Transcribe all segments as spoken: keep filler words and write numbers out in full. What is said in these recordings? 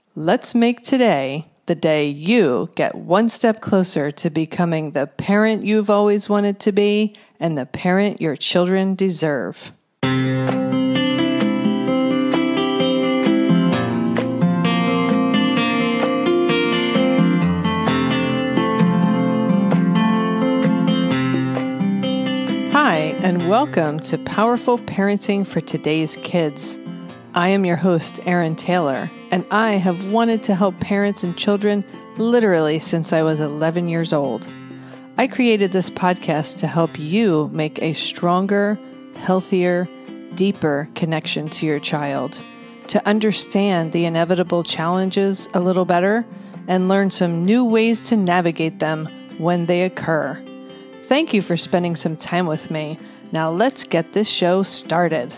Let's make today the day you get one step closer to becoming the parent you've always wanted to be and the parent your children deserve. Hi, and welcome to Powerful Parenting for Today's Kids. I am your host, Erin Taylor, and I have wanted to help parents and children literally since I was eleven years old. I created this podcast to help you make a stronger, healthier, deeper connection to your child, to understand the inevitable challenges a little better, and learn some new ways to navigate them when they occur. Thank you for spending some time with me. Now let's get this show started.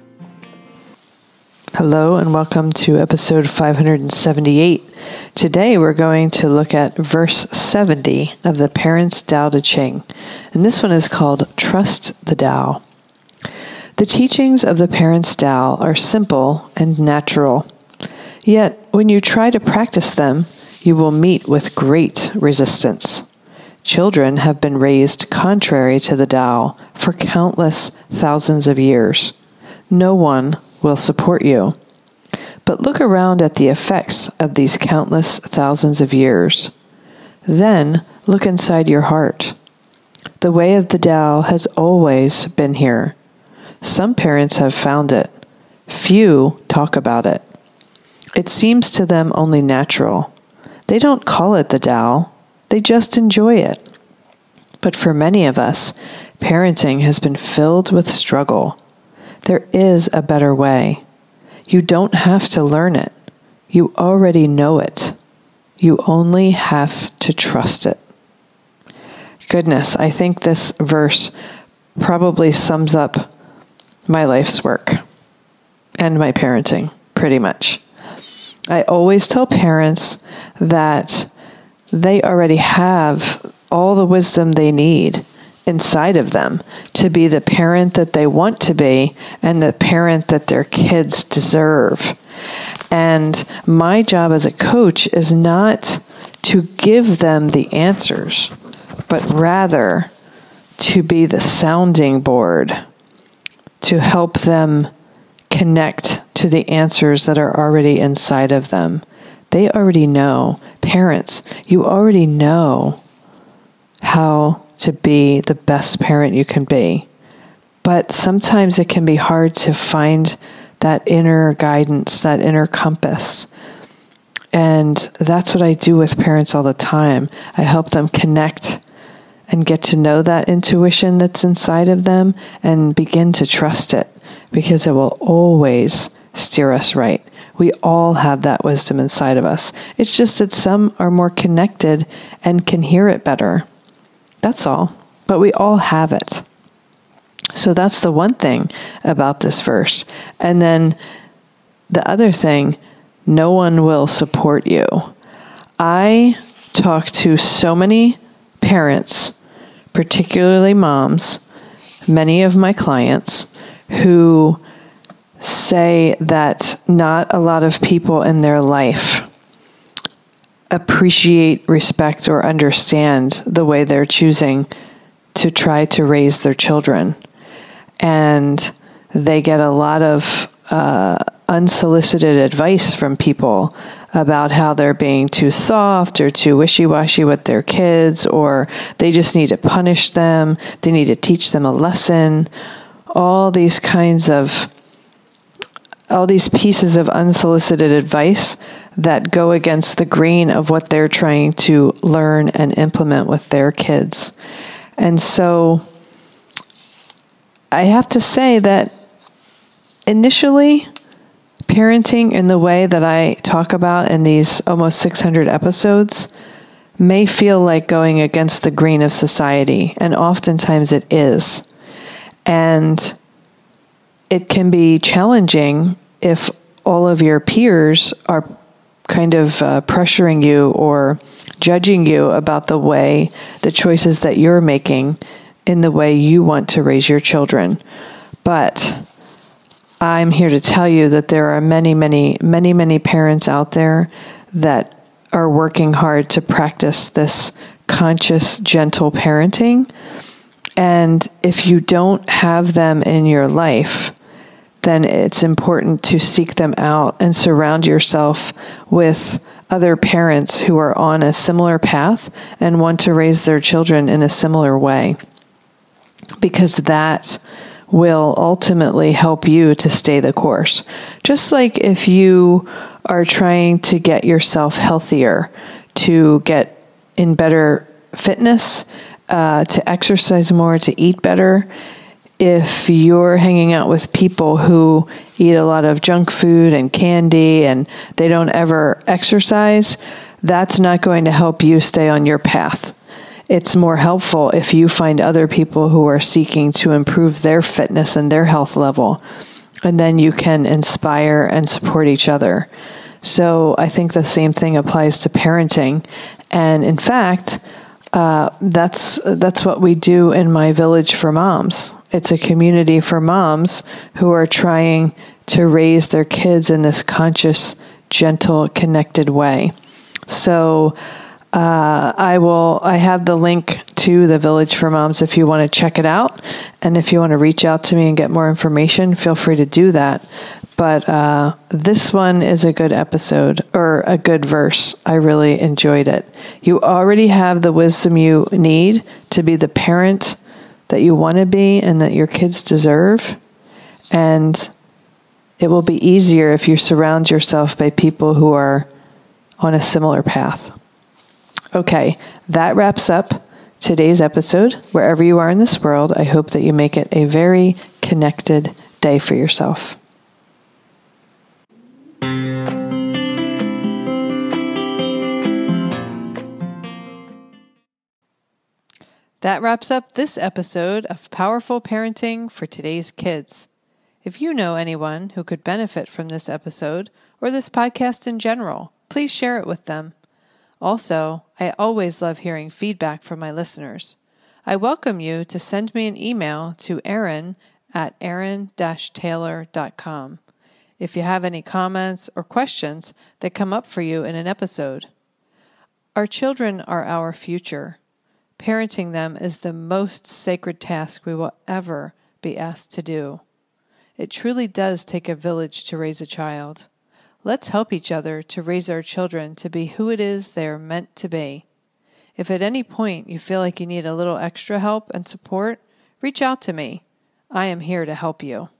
Hello and welcome to episode five hundred seventy-eight. Today we're going to look at verse seventy of the Parents' Tao Te Ching, and this one is called Trust the Tao. The teachings of the Parents' Tao are simple and natural, yet when you try to practice them, you will meet with great resistance. Children have been raised contrary to the Tao for countless thousands of years. No one will support you. But look around at the effects of these countless thousands of years. Then look inside your heart. The way of the Tao has always been here. Some parents have found it. Few talk about it. It seems to them only natural. They don't call it the Tao. They just enjoy it. But for many of us, parenting has been filled with struggle. There is a better way. You don't have to learn it. You already know it. You only have to trust it. Goodness, I think this verse probably sums up my life's work and my parenting, pretty much. I always tell parents that they already have all the wisdom they need inside of them to be the parent that they want to be and the parent that their kids deserve. And my job as a coach is not to give them the answers, but rather to be the sounding board, to help them connect to the answers that are already inside of them. They already know. Parents, you already know how to be the best parent you can be. But sometimes it can be hard to find that inner guidance, that inner compass. And that's what I do with parents all the time. I help them connect and get to know that intuition that's inside of them and begin to trust it, because it will always steer us right. We all have that wisdom inside of us. It's just that some are more connected and can hear it better. That's all. But we all have it. So that's the one thing about this verse. And then the other thing, no one will support you. I talk to so many parents, particularly moms, many of my clients, who say that not a lot of people in their life appreciate, respect, or understand the way they're choosing to try to raise their children. And they get a lot of uh, unsolicited advice from people about how they're being too soft or too wishy-washy with their kids, or they just need to punish them, they need to teach them a lesson. All these kinds of all these pieces of unsolicited advice that go against the grain of what they're trying to learn and implement with their kids. And so I have to say that initially, parenting in the way that I talk about in these almost six hundred episodes may feel like going against the grain of society, and oftentimes it is. And it can be challenging if all of your peers are kind of uh, pressuring you or judging you about the way, the choices that you're making in the way you want to raise your children. But I'm here to tell you that there are many, many, many, many parents out there that are working hard to practice this conscious, gentle parenting. And if you don't have them in your life, then it's important to seek them out and surround yourself with other parents who are on a similar path and want to raise their children in a similar way, because that will ultimately help you to stay the course. Just like if you are trying to get yourself healthier, to get in better fitness, uh, to exercise more, to eat better, if you're hanging out with people who eat a lot of junk food and candy and they don't ever exercise, that's not going to help you stay on your path. It's more helpful if you find other people who are seeking to improve their fitness and their health level, and then you can inspire and support each other. So I think the same thing applies to parenting. And in fact, uh, that's that's what we do in my Village for Moms. It's a community for moms who are trying to raise their kids in this conscious, gentle, connected way. So Uh, I will, I have the link to the Village for Moms if you want to check it out. And if you want to reach out to me and get more information, feel free to do that. But uh, this one is a good episode, or a good verse. I really enjoyed it. You already have the wisdom you need to be the parent that you want to be and that your kids deserve. And it will be easier if you surround yourself by people who are on a similar path. Okay, that wraps up today's episode. Wherever you are in this world, I hope that you make it a very connected day for yourself. That wraps up this episode of Powerful Parenting for Today's Kids. If you know anyone who could benefit from this episode or this podcast in general, please share it with them. Also, I always love hearing feedback from my listeners. I welcome you to send me an email to Erin at erin dash taylor dot com if you have any comments or questions that come up for you in an episode. Our children are our future. Parenting them is the most sacred task we will ever be asked to do. It truly does take a village to raise a child. Let's help each other to raise our children to be who it is they are meant to be. If at any point you feel like you need a little extra help and support, reach out to me. I am here to help you.